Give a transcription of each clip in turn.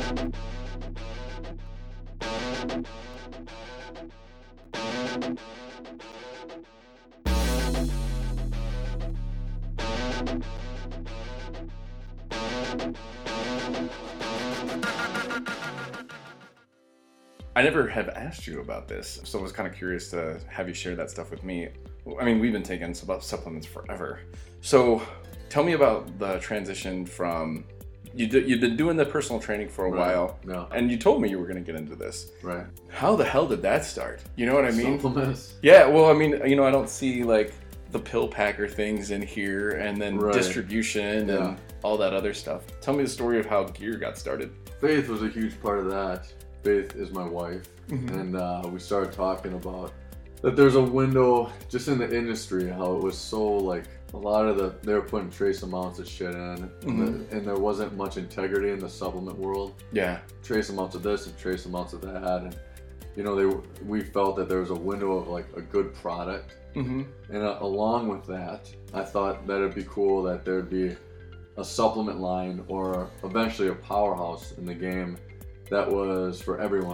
I never have asked you about this, so I was kind of curious to have you share that stuff with me. I mean, we've been taking supplements forever. So tell me about the transition from, you've been doing the personal training for a while, and you told me you were going to get into this. Right. How the hell did that start? You know what I mean? Supplements? Yeah, well, I mean, you know, I don't see like the pill packer things in here and then distribution and all that other stuff. Tell me the story of how gear got started. Faith was a huge part of that. Faith is my wife, and we started talking about that there's a window just in the industry, how it was so like a lot of they were putting trace amounts of shit in, and there wasn't much integrity in the supplement world. Yeah. Trace amounts of this and trace amounts of that, and you know, we felt that there was a window of like a good product, and along with that, I thought that it'd be cool that there'd be a supplement line or eventually a powerhouse in the game that was for everyone.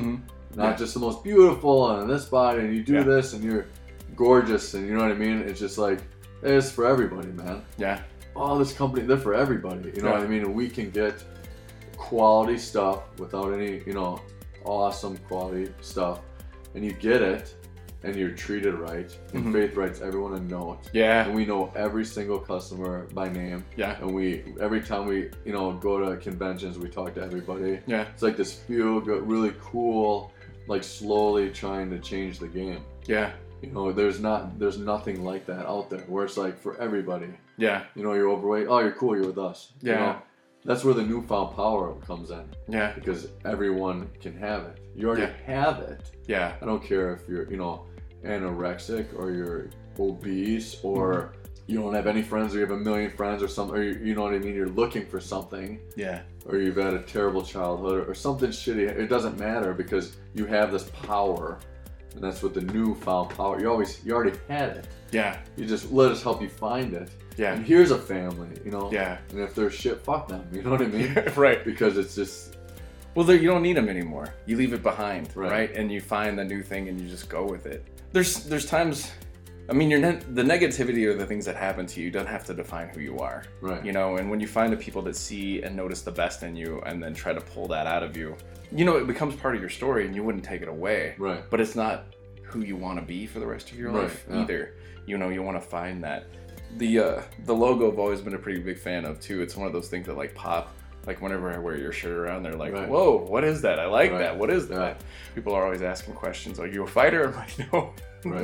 Not just the most beautiful and this body and you do this and you're gorgeous and you know what I mean? It's just like, it's for everybody, man. Yeah. Oh, this company, they're for everybody. You know what I mean? And we can get quality stuff without any, you know, awesome quality stuff. And you get it and you're treated right. And Faith writes everyone a note. Yeah. And we know every single customer by name. Yeah. And every time we, you know, go to conventions, we talk to everybody. Yeah. It's like this feel good, really cool, like slowly trying to change the game. Yeah. You know, there's nothing like that out there where it's like for everybody. Yeah. You know, you're overweight. Oh, you're cool. You're with us. Yeah. You know, that's where the newfound power comes in. Yeah. Because everyone can have it. You already have it. Yeah. I don't care if you're, you know, anorexic or you're obese or you don't have any friends or you have a million friends or something, or you know what I mean, you're looking for something, or you've had a terrible childhood or something shitty. It doesn't matter because you have this power, and that's what the newfound power. You already had it. Yeah. You just let us help you find it. Yeah. And here's a family, you know. Yeah. And if they're shit, fuck them. You know what I mean? Right. Because it's just. Well, you don't need them anymore. You leave it behind, right? And you find the new thing and you just go with it. There's times, I mean, the negativity or the things that happen to you don't have to define who you are. Right. You know, and when you find the people that see and notice the best in you and then try to pull that out of you, you know, it becomes part of your story and you wouldn't take it away. Right. But it's not who you want to be for the rest of your life either. You know, you want to find that. The logo I've always been a pretty big fan of too. It's one of those things that like pop. Like whenever I wear your shirt around, they're like, whoa, what is that? I like that. What is that? People are always asking questions. Are you a fighter? I'm like, no.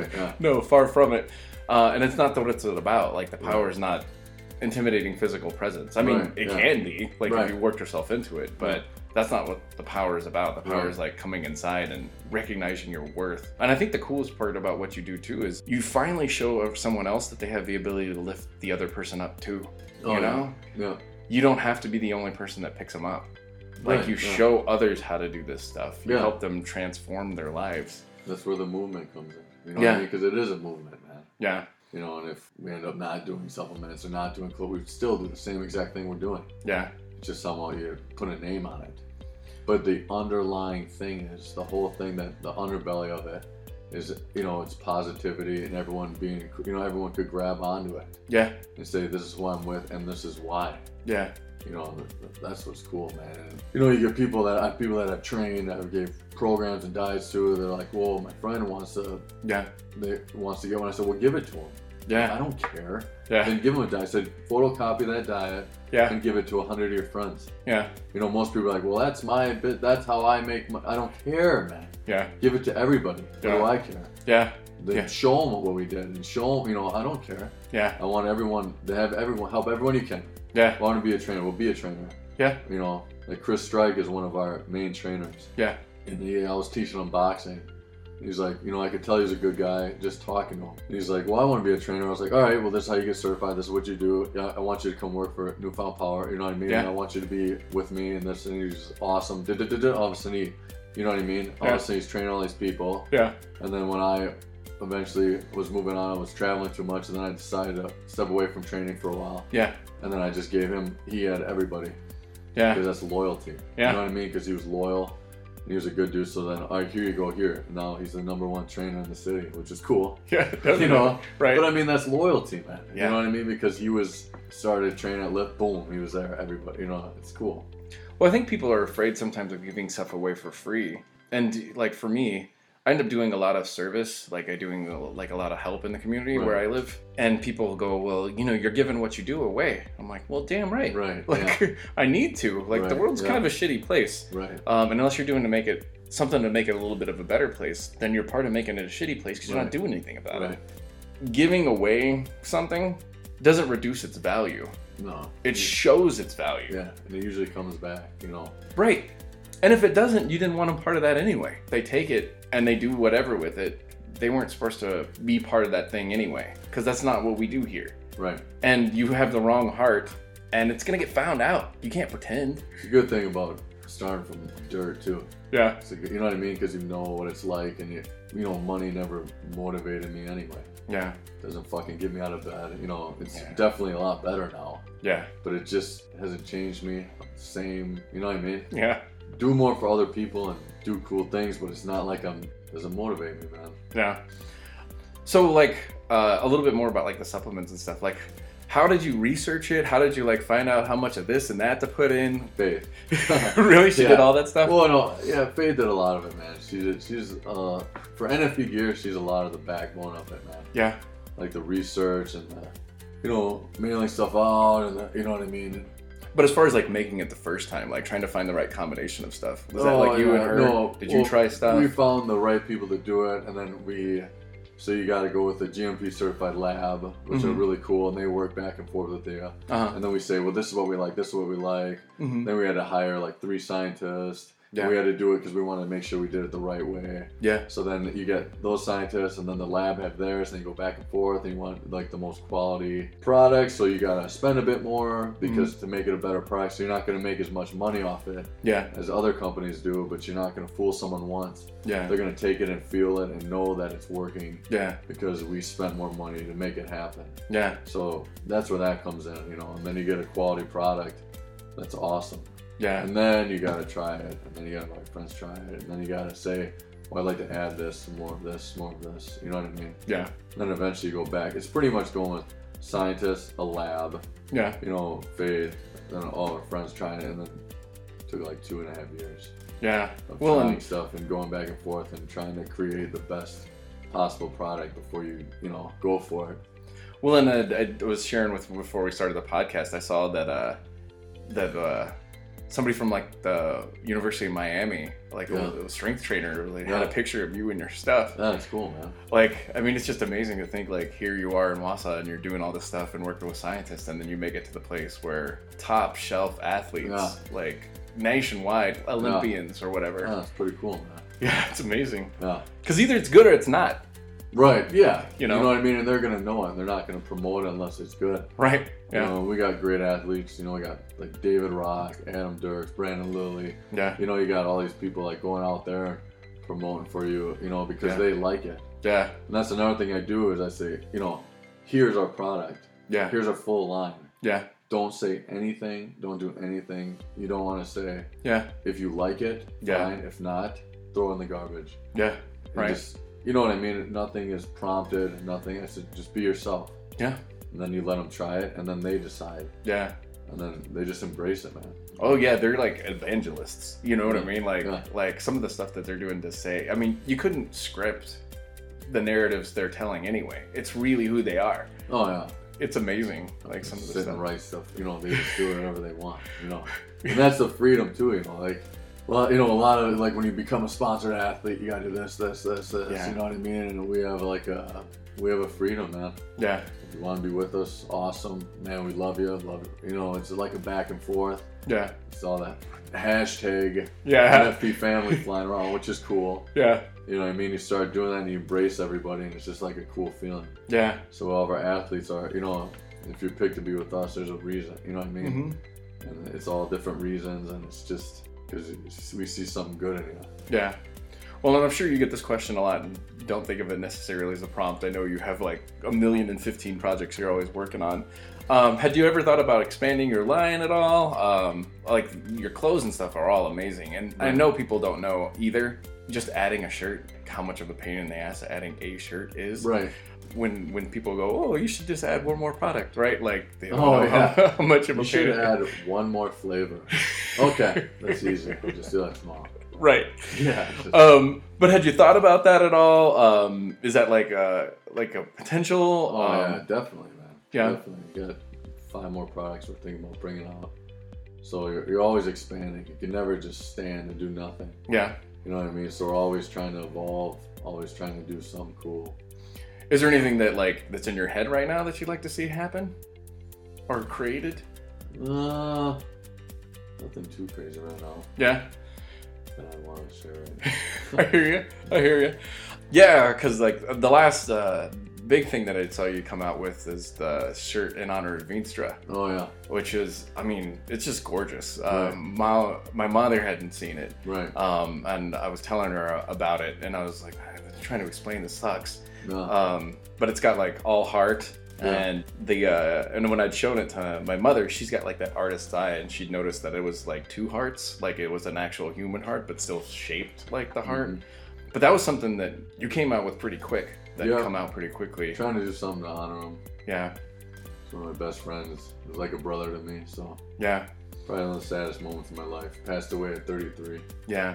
No, far from it. And it's not what it's about. Like the power is not intimidating physical presence. I mean, it can be, like if you worked yourself into it, but that's not what the power is about. The power is like coming inside and recognizing your worth. And I think the coolest part about what you do too is you finally show someone else that they have the ability to lift the other person up too. You know? Yeah. You don't have to be the only person that picks them up. Like you show others how to do this stuff. You help them transform their lives. That's where the movement comes in. You know what I mean? Because it is a movement, man. Yeah. You know, and if we end up not doing supplements or not doing clothes, we still do the same exact thing we're doing. Yeah. It's just somehow you put a name on it. But the underlying thing is the whole thing, that the underbelly of it is, you know, it's positivity and everyone being, you know, everyone could grab onto it. Yeah. And say, this is who I'm with and this is why. Yeah. You know, that's what's cool, man. And, you know, you get people that I've trained, that I gave programs and diets to, they're like, well, my friend wants to get one. I said, well, give it to him. Yeah. I don't care. Yeah. Then give him a diet. I said, photocopy that diet and give it to 100 of your friends. Yeah. You know, most people are like, well, that's my bit. That's how I make my... I don't care, man. Yeah. Give it to everybody. What do I care? Yeah. Then show them what we did and show them, you know, I don't care. Yeah. I want everyone to have help everyone you can. Yeah. I want to be a trainer. We'll be a trainer. Yeah. You know, like Chris Strike is one of our main trainers. Yeah. And I was teaching him boxing. He's like, you know, I could tell he's a good guy just talking to him. And he's like, well, I want to be a trainer. I was like, all right, well, this is how you get certified. This is what you do. Yeah, I want you to come work for Newfound Power. You know what I mean? Yeah. And I want you to be with me and this. And he's awesome. All of a sudden you know what I mean? All of a sudden he's training all these people. Yeah. And then when I eventually was moving on, I was traveling too much. And then I decided to step away from training for a while. Yeah. And then I just gave him, he had everybody. Yeah. Because that's loyalty. Yeah. You know what I mean? Because he was loyal. He was a good dude. So then, all right, here you go here. Now he's the #1 trainer in the city, which is cool. Yeah. You know? Right. But I mean, that's loyalty, man. Yeah. You know what I mean? Because he started training at Lift, boom, he was there. Everybody, you know, it's cool. Well, I think people are afraid sometimes of giving stuff away for free. And like for me, I end up doing a lot of service, like like a lot of help in the community where I live. And people go, well, you know, you're giving what you do away. I'm like, well, damn right. Right. Like I need to. Like the world's kind of a shitty place. Right. And unless you're doing something to make it a little bit of a better place, then you're part of making it a shitty place because you're not doing anything about it. Giving away something doesn't reduce its value. No. It shows its value. Yeah, and it usually comes back, you know. Right. And if it doesn't, you didn't want them part of that anyway. They take it and they do whatever with it. They weren't supposed to be part of that thing anyway, because that's not what we do here. Right. And you have the wrong heart, and it's going to get found out. You can't pretend. It's a good thing about starting from dirt, too. Yeah. You know what I mean? Because you know what it's like, and you know, money never motivated me anyway. Yeah. Doesn't fucking get me out of bed. You know, it's definitely a lot better now. Yeah. But it just hasn't changed me. Same, you know what I mean? Yeah. Do more for other people and do cool things, but it's not like doesn't motivate me, man. Yeah. So like a little bit more about like the supplements and stuff. Like, how did you research it? How did you like find out how much of this and that to put in? Faith. Really? She did all that stuff? Well, no, yeah, Faith did a lot of it, man. She's for NFB gear, she's a lot of the backbone of it, man. Yeah. Like the research and the, you know, mailing stuff out and the, you know what I mean? But as far as like making it the first time, like trying to find the right combination of stuff, was that like you and her? No, did you try stuff? We found the right people to do it, and then so you got to go with a GMP certified lab, which are really cool, and they work back and forth with you. And then we say, well, this is what we like, this is what we like. Then we had to hire like 3 scientists. Yeah. We had to do it because we wanted to make sure we did it the right way. Yeah. So then you get those scientists, and then the lab have theirs, and you go back and forth, and you want like the most quality products, so you gotta spend a bit more because to make it a better price. So you're not gonna make as much money off it as other companies do, but you're not gonna fool someone once. Yeah. They're gonna take it and feel it and know that it's working. Yeah. Because we spent more money to make it happen. Yeah. So that's where that comes in, you know, and then you get a quality product. That's awesome. Yeah. And then you gotta try it, and then you gotta let your friends try it, and then you gotta say, well, I'd like to add this, more of this, more of this. You know what I mean? Yeah. And then eventually you go back. It's pretty much going with scientists, a lab. Yeah. You know, Faith, then all our friends trying it, and then it took like 2.5 years. Yeah. Of trying stuff and going back and forth and trying to create the best possible product before you know, go for it. Well, and I was sharing before we started the podcast, I saw that somebody from like the University of Miami, like a strength trainer, like, had a picture of you and your stuff. That's cool, man. Like, I mean, it's just amazing to think like here you are in Wausau and you're doing all this stuff and working with scientists, and then you make it to the place where top shelf athletes, like nationwide Olympians or whatever. Yeah, that's pretty cool, man. Yeah, it's amazing. Yeah. Because either it's good or it's not. Right, yeah. You know what I mean? And they're going to know it. They're not going to promote it unless it's good. Right, yeah. You know, we got great athletes. You know, we got like David Rock, Adam Dirks, Brandon Lilly. Yeah. You know, you got all these people like going out there promoting for you, you know, because they like it. Yeah. And that's another thing I do is I say, you know, here's our product. Yeah. Here's our full line. Yeah. Don't say anything. Don't do anything. You don't want to say. Yeah. If you like it, fine. If not, throw it in the garbage. Yeah. Right. You know what I mean? Nothing is prompted, nothing. I said, just be yourself. Yeah. And then you let them try it, and then they decide. Yeah. And then they just embrace it, man. Oh, yeah, they're like evangelists. You know what I mean? Like some of the stuff that they're doing to say. I mean, you couldn't script the narratives they're telling anyway. It's really who they are. Oh, yeah. It's amazing. Like some of the stuff. And write stuff. You know, they just do whatever they want, you know. And that's the freedom, too, you know. Like, well, you know, a lot of, like, when you become a sponsored athlete, you gotta do this, yeah. You know what I mean? And we have, like, we have a freedom, man. Yeah. If you want to be with us, awesome. Man, we love you. You know, it's like a back and forth. Yeah. It's all that hashtag NFB family flying around, which is cool. Yeah. You know what I mean? You start doing that and you embrace everybody, and it's just like a cool feeling. Yeah. So all of our athletes are, you know, if you're picked to be with us, there's a reason. You know what I mean? Mm-hmm. And it's all different reasons, and it's just because we see something good in you. Yeah. Well, and I'm sure you get this question a lot and don't think of it necessarily as a prompt. I know you have like 1,015 projects you're always working on. Had you ever thought about expanding your line at all? Like your clothes and stuff are all amazing, and I know people don't know either. Just adding a shirt, how much of a pain in the ass adding a shirt is. Right. When people go, oh, you should just add one more product, right? Like, they don't know yeah. how much of a You should add one more flavor. Okay, that's easy. We'll just do that tomorrow. Right. Yeah. But had you thought about that at all? Is that like a potential? Oh yeah, definitely, man. Yeah. Definitely. You got 5 more products we're thinking about bringing out. So you're always expanding. You can never just stand and do nothing. Yeah. You know what I mean? So we're always trying to evolve, always trying to do something cool. Is there anything that's in your head right now that you'd like to see happen or created? Nothing too crazy right now. Yeah. That I want to share right now. I hear you. Yeah, because like the last big thing that I saw you come out with is the shirt in honor of Veenstra. Oh yeah. Which is, I mean, it's just gorgeous. Right. My mother hadn't seen it. Right. And I was telling her about it, and I was like, I'm trying to explain, this sucks. No. But it's got like all heart. Yeah. And and when I'd shown it to my mother, she's got like that artist's eye, and she'd noticed that it was like 2 hearts, like it was an actual human heart, but still shaped like the heart. Mm-hmm. But that was something that you came out with pretty quick. That come out pretty quickly. Trying to do something to honor him. Yeah. He's one of my best friends. He was like a brother to me. So yeah. Probably one of the saddest moments of my life. Passed away at 33. Yeah.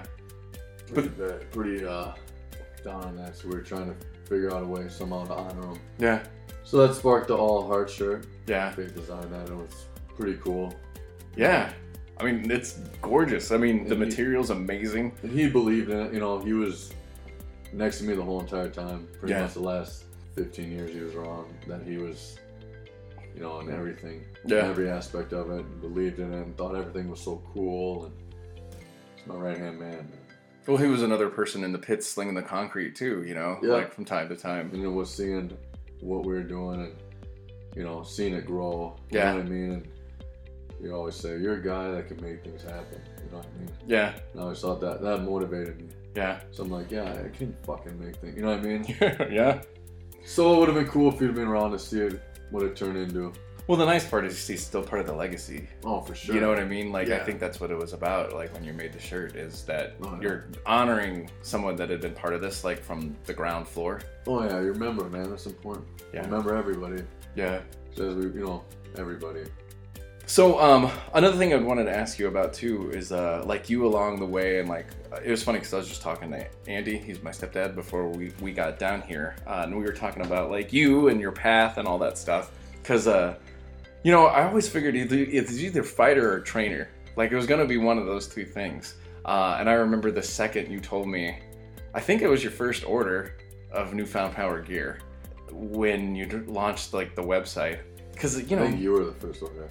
Pretty down on that. So we were trying to figure out a way somehow to honor him. Yeah. So that sparked the all heart shirt. Yeah. Big design that. It was pretty cool. Yeah. I mean, it's gorgeous. I mean, the material's amazing. And he believed in it. You know, he was next to me the whole entire time. Pretty much the last 15 years he was around. That he was, you know, in everything. Yeah. In every aspect of it. And believed in it and thought everything was so cool. And he's my right-hand man. Well, he was another person in the pits slinging the concrete too, you know, like from time to time. And it was seeing what we were doing and, you know, seeing it grow. You know what I mean? And you always say, you're a guy that can make things happen. You know what I mean? Yeah. And I always thought that motivated me. Yeah. So I'm like, yeah, I can fucking make things. You know what I mean? Yeah. So it would have been cool if you'd been around to see it, what it turned into. Well, the nice part is he's still part of the legacy. Oh, for sure. You know what I mean? Like, I think that's what it was about, like, when you made the shirt, is that you're honoring someone that had been part of this, like, from the ground floor. Oh, yeah, you remember, man. That's important. Yeah. Remember everybody. Yeah. Says we, you know, everybody. So, another thing I wanted to ask you about, too, is, like, you along the way, and, like, it was funny because I was just talking to Andy, he's my stepdad, before we got down here, and we were talking about, like, you and your path and all that stuff, because, you know, I always figured it's either fighter or trainer. Like, it was going to be one of those 2 things. And I remember the second you told me, I think it was your first order of Newfound Power gear, when you launched, like, the website. Because, you know... I think you were the first order.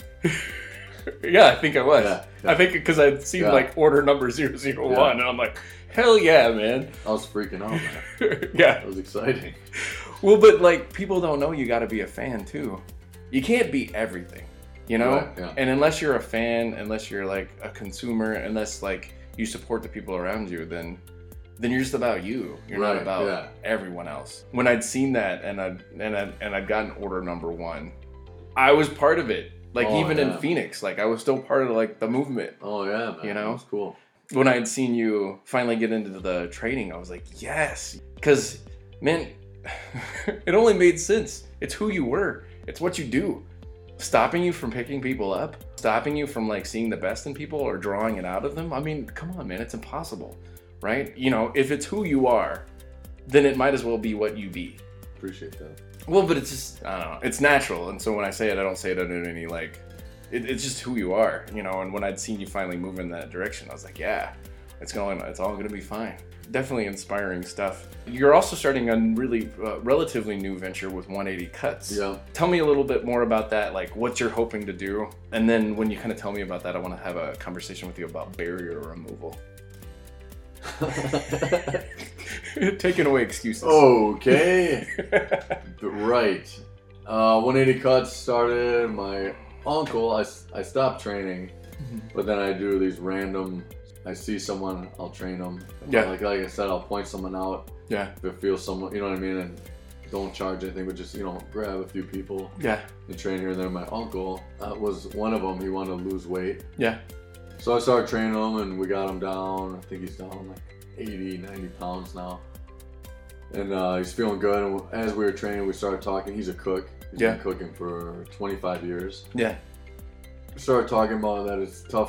Yeah, I think I was. Yeah. I think because I'd seen, like, order number 001, and I'm like, hell yeah, man. I was freaking out, man. Yeah. It was exciting. Well, but, like, people don't know you got to be a fan, too. You can't be everything, you know? Right, yeah. And unless you're a fan, unless you're like a consumer, unless like you support the people around you, then you're just about you. You're not about everyone else. When I'd seen that and I'd gotten order number 1, I was part of it. Like even in Phoenix, like I was still part of like the movement. Oh yeah, man. You know? That was cool. When I had seen you finally get into the training, I was like, yes. Because, man, it only made sense. It's who you were. It's what you do. Stopping you from picking people up, stopping you from like seeing the best in people or drawing it out of them. I mean, come on, man, it's impossible, right? You know, if it's who you are, then it might as well be what you be. Appreciate that. Well, but it's just, I don't know, it's natural. And so when I say it, I don't say it under any like, it's just who you are, you know? And when I'd seen you finally move in that direction, I was like, yeah, it's all going to be fine. Definitely inspiring stuff. You're also starting a really relatively new venture with 180 Cuts. Yeah. Tell me a little bit more about that, like what you're hoping to do. And then when you kind of tell me about that, I want to have a conversation with you about barrier removal. Taking away excuses. Okay. Right. 180 Cuts started, my uncle, I stopped training, but then I do these random, I see someone, I'll train them. Yeah. Like I said, I'll point someone out. Yeah. If it feels someone, you know what I mean? And don't charge anything, but just, grab a few people. Yeah. And train here and there. My uncle was one of them. He wanted to lose weight. Yeah. So I started training him, and we got him down. I think he's down like 80, 90 pounds now. And he's feeling good. And as we were training, we started talking. He's a cook. He's been cooking for 25 years. Yeah. We started talking about that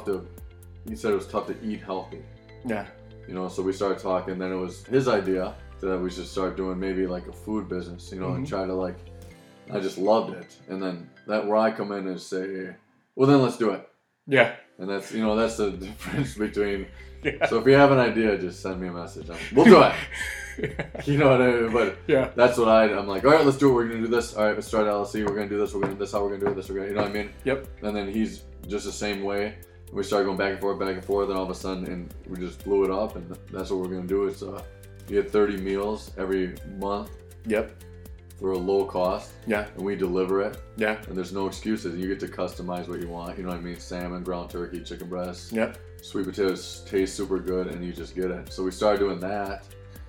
he said it was tough to eat healthy. Yeah. So we started talking. Then it was his idea that we should start doing maybe like a food business, and try to I just loved it. And then where I come in and say, well, then let's do it. Yeah. And that's, that's the difference between, so if you have an idea, just send me a message. We'll do it. You know what I mean? But that's what I'm like, all right, let's do it. We're going to do this. All right, let's start LLC. We're going to do this. We're going to do this. How we're going to do this. We're going to, you know what I mean? Yep. And then he's just the same way. We started going back and forth, and all of a sudden, and we just blew it up, and that's what we're going to do. Is we get 30 meals every month. Yep. For a low cost. Yeah. And we deliver it. Yeah. And there's no excuses. You get to customize what you want. You know what I mean? Salmon, ground turkey, chicken breasts. Yep. Sweet potatoes taste super good, and you just get it. So we started doing that.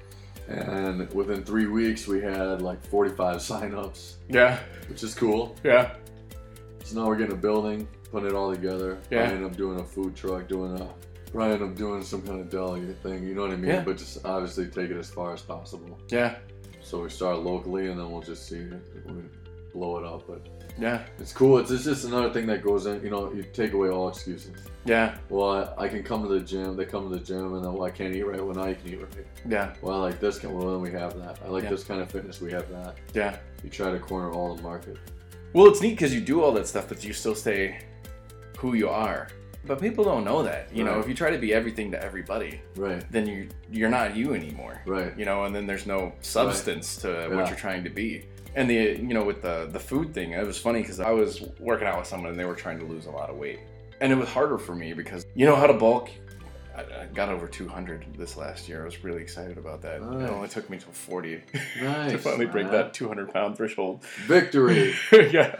And within 3 weeks, we had like 45 signups. Yeah. Which is cool. Yeah. So now we're getting a building, putting it all together. Yeah. I end up doing a food truck, Brian, I'm doing some kind of deli thing, you know what I mean? Yeah. But just obviously take it as far as possible. Yeah. So we start locally, and then we'll just see if we blow it up. But yeah, it's cool. It's just another thing that goes in. You take away all excuses. Yeah. Well, I can come to the gym. They come to the gym, and then I can't eat right. Well, now you can eat right. Yeah. Well, I like this. Well, then we have that. I like this kind of fitness. We have that. Yeah. You try to corner all the market. Well, it's neat because you do all that stuff, but you still stay who you are. But people don't know that. You know, if you try to be everything to everybody, then you're not you anymore. Right. And then there's no substance to what you're trying to be. And with the food thing, it was funny because I was working out with someone and they were trying to lose a lot of weight. And it was harder for me because you know how to bulk. I got over 200 this last year. I was really excited about that. Nice. It only took me till 40 to finally break that 200-pound threshold. Victory. Yeah.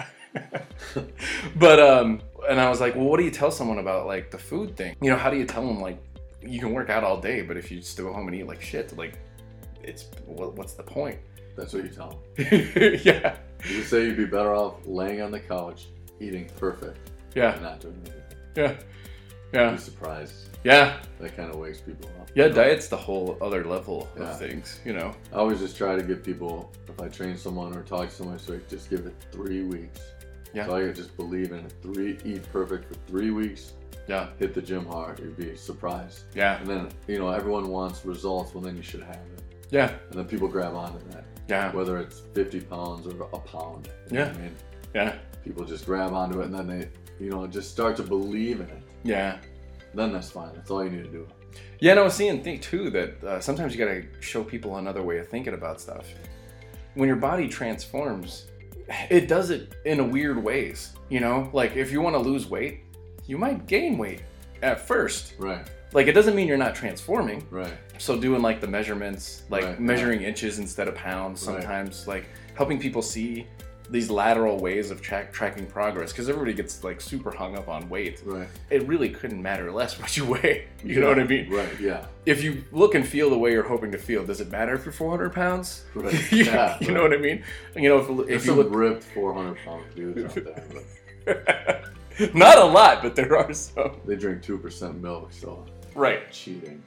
But and I was like, well, what do you tell someone about like the food thing? How do you tell them like you can work out all day, but if you just go home and eat like shit, like what's the point? That's what you tell them. Yeah. You say you'd be better off laying on the couch, eating perfect. Yeah. And not doing anything. Yeah. Yeah. You'd be surprised. Yeah. That kind of wakes people up. Yeah, diet's the whole other level of things, I always just try to get people, if I train someone or talk to someone, so just give it 3 weeks. Yeah. So I just believe in it. Eat perfect for 3 weeks. Yeah. Hit the gym hard. You'd be surprised. Yeah. And then, everyone wants results. Well, then you should have it. Yeah. And then people grab onto that. Yeah. Whether it's 50 pounds or a pound. You know what I mean? Yeah. People just grab onto it, and then they, just start to believe in it. Yeah. Then that's fine. That's all you need to do. Yeah, and I was seeing too that sometimes you gotta show people another way of thinking about stuff. When your body transforms, it does it in weird ways. Like if you want to lose weight, you might gain weight at first. Right. Like it doesn't mean you're not transforming. Right. So doing like the measurements, like measuring inches instead of pounds, sometimes like helping people see these lateral ways of tracking progress, because everybody gets like super hung up on weight. Right. It really couldn't matter less what you weigh. You know what I mean? Right. Yeah. If you look and feel the way you're hoping to feel, does it matter if you're 400 pounds? Right. You know what I mean? If you look ripped 400-pound dudes out there, but... not a lot, but there are some. They drink 2% milk, so cheating.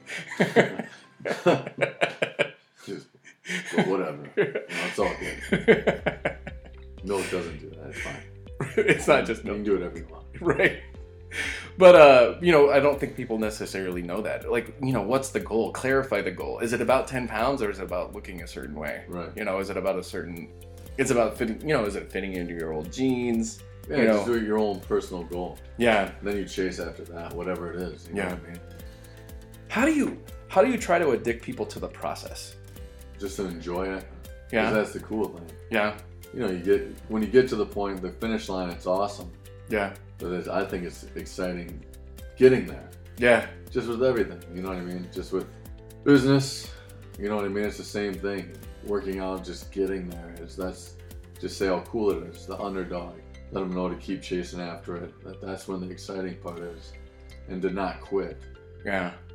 But whatever. It's all good. Milk doesn't do that. It's fine. It's not just milk. You can do whatever you want. Right. But, I don't think people necessarily know that. Like, what's the goal? Clarify the goal. Is it about 10 pounds or is it about looking a certain way? Right. Is it about it's about fitting, is it fitting into your old jeans? Yeah, just do your own personal goal. Yeah. And then you chase after that, whatever it is. You know what I mean? How do you try to addict people to the process? Just to enjoy it. Yeah. Because that's the cool thing. Yeah. When you get to the point, the finish line, it's awesome. Yeah. But I think it's exciting getting there. Yeah. Just with everything, you know what I mean? Just with business, you know what I mean? It's the same thing. Working out, just getting there. That's just say how cool it is. The underdog. Let them know to keep chasing after it. That's when the exciting part is. And to not quit. Yeah.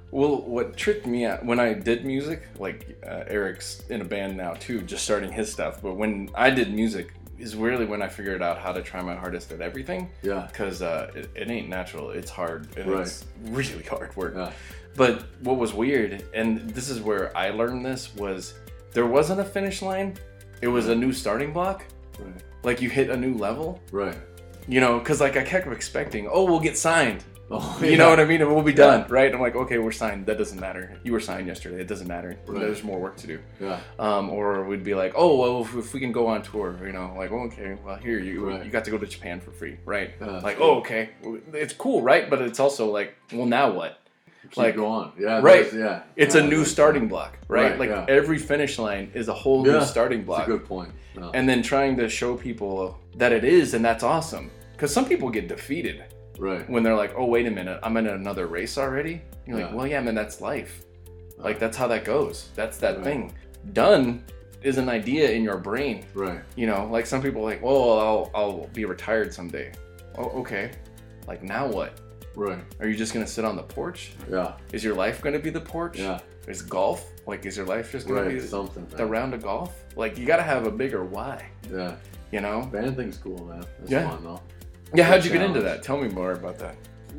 Well, what tricked me out when I did music, like Eric's in a band now too, just starting his stuff. But when I did music, is really when I figured out how to try my hardest at everything. Yeah. Because it ain't natural. It's hard. And Right. It's really hard work. Yeah. But what was weird, and this is where I learned this, was there wasn't a finish line. It was a new starting block. Right. Like you hit a new level. Right. You know, because like I kept expecting, oh, we'll get signed. Oh, You know what I mean? And we'll be done, right? I'm like, okay, we're signed. That doesn't matter. You were signed yesterday. It doesn't matter. Right. There's more work to do. Yeah. Or we'd be like, oh, well, if we can go on tour, you know, like, well, okay, well, here, you got to go to Japan for free, right? Like, oh, okay. It's cool, right? But it's also like, well, now what? Keep going. Yeah. Right. Yeah. It's a new starting block, right? Like every finish line is a whole new starting block. That's a good point. Yeah. And then trying to show people that it is, and that's awesome. Because some people get defeated. Right. When they're like, oh, wait a minute, I'm in another race already? You're like, well, yeah, man, that's life. Like, that's how that goes. That's that thing. Done is an idea in your brain. Right. You know, like some people are like, well, I'll be retired someday. Oh, okay. Like, now what? Right. Are you just going to sit on the porch? Yeah. Is your life going to be the porch? Yeah. Is golf? Like, is your life just going to be something, the round of golf? Like, you got to have a bigger why. Yeah. You know? Band thing's cool, man. That's fun, though. Yeah, how'd you get into that? Tell me more about that.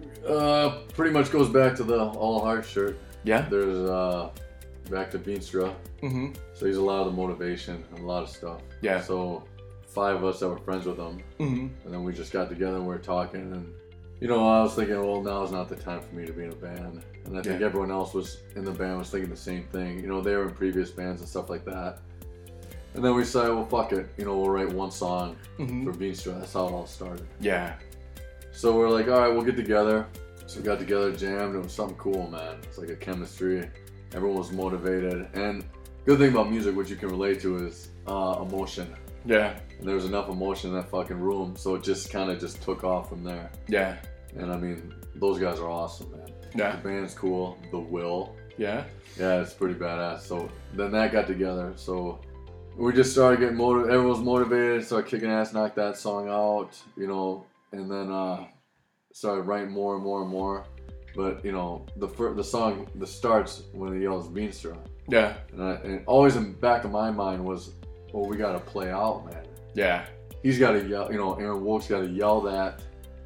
Pretty much goes back to the All Heart shirt. Yeah? There's, back to Beanstra. Mm-hmm. So he's a lot of the motivation and a lot of stuff. Yeah. So 5 of us that were friends with him. Mm-hmm. And then we just got together and we were talking. And, you know, I was thinking, well, now's not the time for me to be in a band. And I think everyone else was in the band was thinking the same thing. You know, they were in previous bands and stuff like that. And then we decided, well, fuck it. You know, we'll write one song for Beanstra. That's how it all started. Yeah. So we're like, all right, we'll get together. So we got together, jammed. It was something cool, man. It's like a chemistry. Everyone was motivated. And good thing about music, which you can relate to, is emotion. Yeah. And there was enough emotion in that fucking room, so it just kind of just took off from there. Yeah. And I mean, those guys are awesome, man. Yeah. The band's cool. The Will. Yeah. Yeah, it's pretty badass. So then that got together. So we just started getting motivated. Everyone was motivated. Started kicking ass, knocked that song out, you know, and then started writing more and more and more. But you know, the song starts when he yells Beanstra. Yeah. And always in the back of my mind was, well, we got to play out, man. Yeah. He's got to yell, you know, Aaron Wolf's got to yell that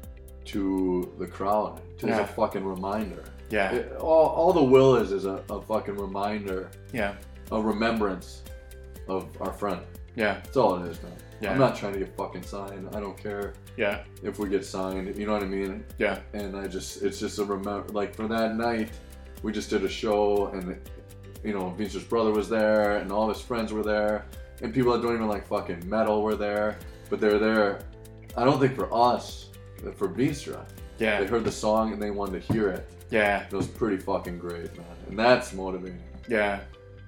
to the crowd as a fucking reminder. Yeah. All the Will is a fucking reminder. Yeah. A remembrance of our friend. Yeah. That's all it is, man. Yeah. I'm not trying to get fucking signed. I don't care. Yeah. If we get signed, you know what I mean? Yeah. And it's just a remember. Like for that night, we just did a show, and you know, Vince's brother was there, and all his friends were there, and people that don't even like fucking metal were there, but they're there. I don't think for us, but for Beanstra. Yeah. They heard the song and they wanted to hear it. Yeah. It was pretty fucking great, man, and that's motivating. Yeah.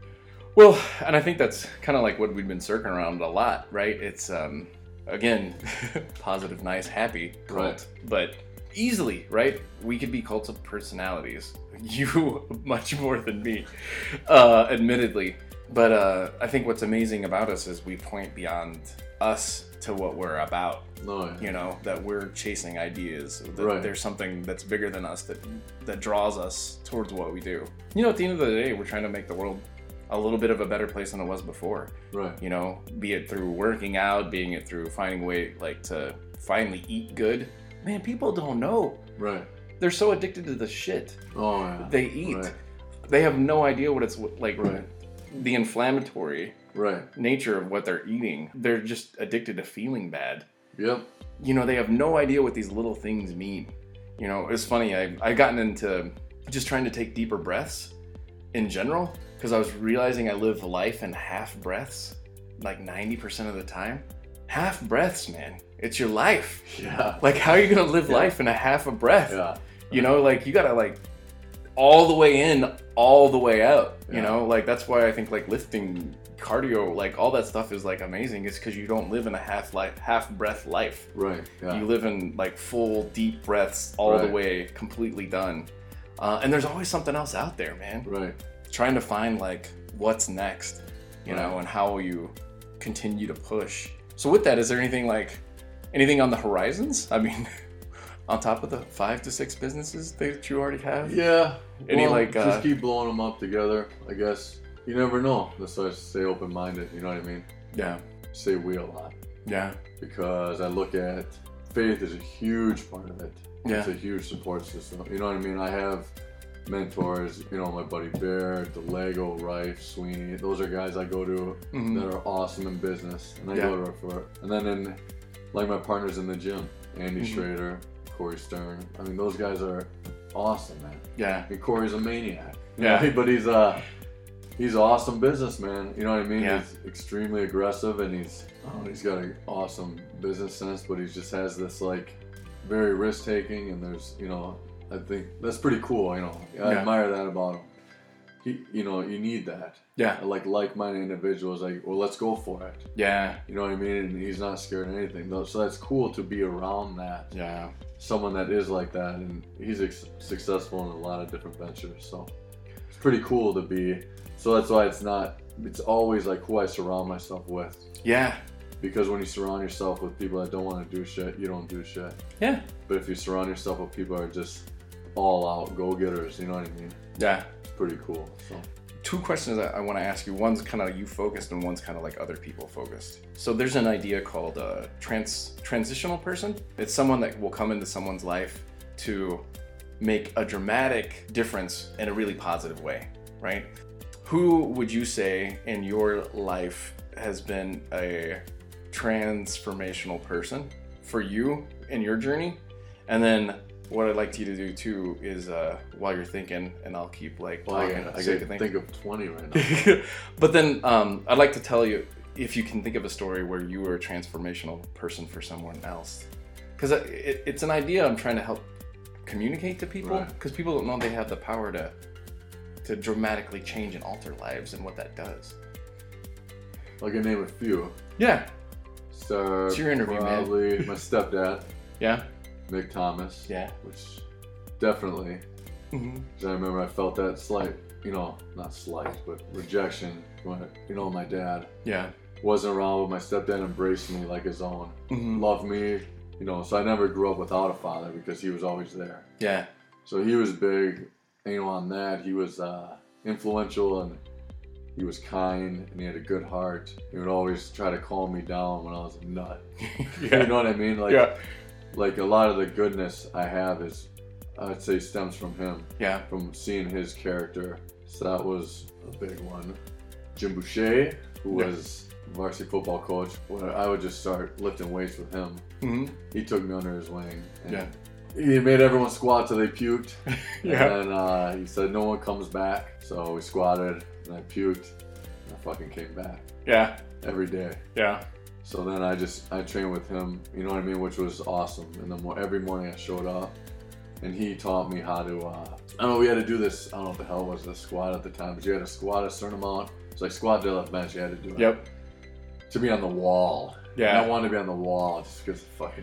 Well, and I think that's kind of like what we've been circling around a lot, right? It's, again, positive, nice, happy cult, Right. but easily, right? We could be cults of personalities. You much more than me, admittedly. But I think what's amazing about us is we point beyond us to what we're about. No, yeah. You know, that we're chasing ideas. That Right. There's something that's bigger than us that draws us towards what we do. You know, at the end of the day, we're trying to make the world a little bit of a better place than it was before. Right. You know, be it through working out, being it through finding a way like to finally eat good. Man, people don't know. Right. They're so addicted to the shit Oh yeah. they eat. Right. They have no idea what it's like. Right. The inflammatory Right. nature of what they're eating. They're just addicted to feeling bad. Yep. You know, they have no idea what these little things mean. You know, it's funny. I gotten into just trying to take deeper breaths in general, because I was realizing I live life in half breaths, like 90% of the time. Half breaths, man. It's your life. Yeah. Like, how are you gonna live life in a half a breath? Yeah. You know, like, you gotta, like, all the way in, all the way out. You Yeah. know, like, that's why I think, like, lifting, cardio, like, all that stuff is, like, amazing. It's because you don't live in a half breath life. Right. Yeah. You live in, like, full, deep breaths all the Right. way, completely done. And there's always something else out there, man. Right. Trying to find, like, what's next, you Right. know, and how will you continue to push. So with that, is there anything on the horizons? I mean, On top of the 5 to 6 businesses that you already have? Yeah. Just keep blowing them up together, I guess. You never know. That's why I stay open-minded, you know what I mean? Yeah. Say we a lot. Yeah. Because I look at faith is a huge part of it. Yeah. It's a huge support system. You know what I mean? I have mentors, you know, my buddy Bear, DeLego, Rife, Sweeney. Those are guys I go to that are awesome in business. And I go to for it. And then like my partners in the gym, Andy Schrader, Corey Stern. I mean, those guys are awesome, man. Yeah. I mean, Corey's a maniac. Yeah. But he's an awesome businessman. You know what I mean? Yeah. He's extremely aggressive, and he's got an awesome business sense, but he just has this like very risk taking, and there's, you know, I think that's pretty cool. You know, I admire that about him. You know, you need that. Yeah. Like-minded individuals, like, well, let's go for it. Yeah. You know what I mean? And he's not scared of anything. So that's cool to be around that. Yeah. Someone that is like that, and he's successful in a lot of different ventures. So it's pretty cool to be. So that's why it's always like who I surround myself with. Yeah. Because when you surround yourself with people that don't want to do shit, you don't do shit. Yeah. But if you surround yourself with people that are just all out go-getters, you know what I mean? Yeah. It's pretty cool. So 2 questions that I want to ask you. One's kind of you focused, and one's kind of like other people focused. So there's an idea called a transitional person. It's someone that will come into someone's life to make a dramatic difference in a really positive way, right? Who would you say in your life has been a transformational person for you in your journey? And then what I'd like you to do too is while you're thinking, and I'll keep like talking. I can think of 20 right now. But then I'd like to tell you if you can think of a story where you were a transformational person for someone else, because it's an idea I'm trying to help communicate to people, because people don't know they have the power to dramatically change and alter lives and what that does. I can name a few. Yeah. So it's your interview, probably man. My stepdad. Yeah. Mick Thomas. Yeah. Which definitely. Because I remember I felt that slight, you know, not slight, but rejection when, you know, my dad wasn't around, but my stepdad embraced me like his own. Loved me, you know, so I never grew up without a father because he was always there. Yeah. So he was big, you know, on that. He was influential, and he was kind, and he had a good heart. He would always try to calm me down when I was a nut. You know what I mean? Like a lot of the goodness I have is, I'd say, stems from him. Yeah. From seeing his character. So that was a big one. Jim Boucher, who was varsity football coach, where I would just start lifting weights with him. He took me under his wing. And he made everyone squat till they puked. And then he said no one comes back. So we squatted, and I puked, and I fucking came back. Yeah. Every day. Yeah. So then I trained with him, you know what I mean, which was awesome. And then every morning I showed up, and he taught me how to, I don't know, we had to do this, I don't know what the hell was the squat at the time, but you had to squat a certain amount. It's like squat, deadlift, bench, you had to do it. Yep. To be on the wall. Yeah. And I wanted to be on the wall just because fucking,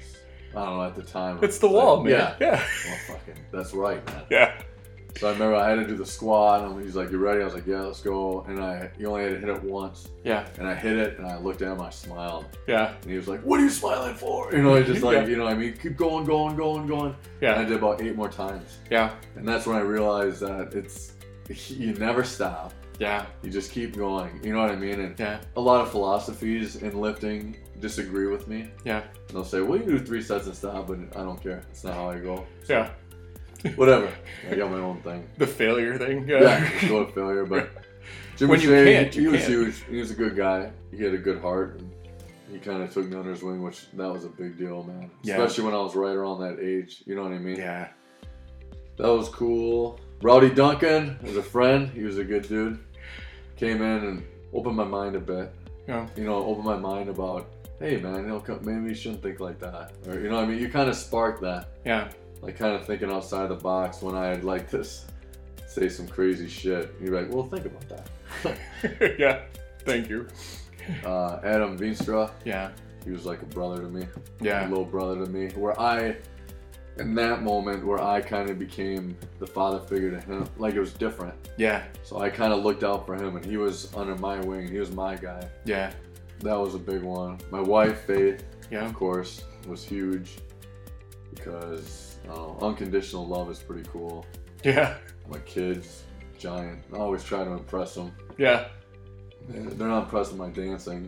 I don't know, at the time. It's the wall, man. Yeah. Yeah. Well, fucking, that's right, man. Yeah. So I remember I had to do the squat, and he's like, "You ready?" I was like, "Yeah, let's go." And you only had to hit it once. Yeah. And I hit it, and I looked at him, I smiled. Yeah. And he was like, "What are you smiling for?" You know, just like, you know what I mean? Keep going. Yeah. And I did about 8 more times. Yeah. And that's when I realized that you never stop. Yeah. You just keep going. You know what I mean? And a lot of philosophies in lifting disagree with me. Yeah. And they'll say, "Well, you do 3 sets and stop," but I don't care. That's not how I go. So, yeah. Whatever. I got my own thing. The failure thing? Yeah, go to failure. But Jim Boucher, he was huge. He was a good guy. He had a good heart. And he kind of took me under his wing, which that was a big deal, man. Yeah. Especially when I was right around that age. You know what I mean? Yeah. That was cool. Rowdy Duncan was a friend. He was a good dude. Came in and opened my mind a bit. Yeah. You know, opened my mind about, hey, man, maybe you shouldn't think like that. Or, you know what I mean? You kind of sparked that. Yeah. Like kind of thinking outside the box when I'd like to say some crazy shit. You'd be like, well, think about that. Yeah, thank you. Adam Veenstra. Yeah. He was like a brother to me. Yeah. A little brother to me. In that moment where I kind of became the father figure to him, like it was different. Yeah. So I kind of looked out for him, and he was under my wing. He was my guy. Yeah. That was a big one. My wife, Faith, of course, was huge. because unconditional love is pretty cool. Yeah. My kids, giant. I always try to impress them. Yeah. They're not impressed with my dancing,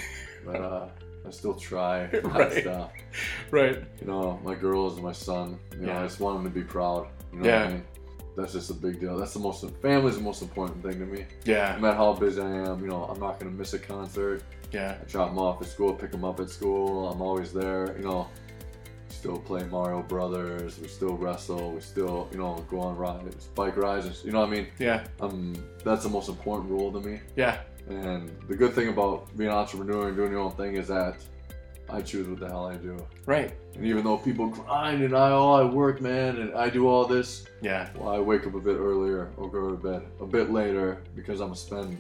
but I still try. Right. Right. You know, my girls and my son. You know, I just want them to be proud. You know what I mean? That's just a big deal. That's family's the most important thing to me. Yeah. No matter how busy I am, you know, I'm not gonna miss a concert. Yeah. I drop them off at school, pick them up at school. I'm always there. You know, still play Mario Brothers. We still wrestle. We still, you know, go on rides, bike rides. You know what I mean? Yeah. That's the most important rule to me. Yeah. And the good thing about being an entrepreneur and doing your own thing is that I choose what the hell I do. Right. And even though people grind and I work, man, and I do all this, yeah. Well, I wake up a bit earlier or go to bed a bit later because I'm gonna spend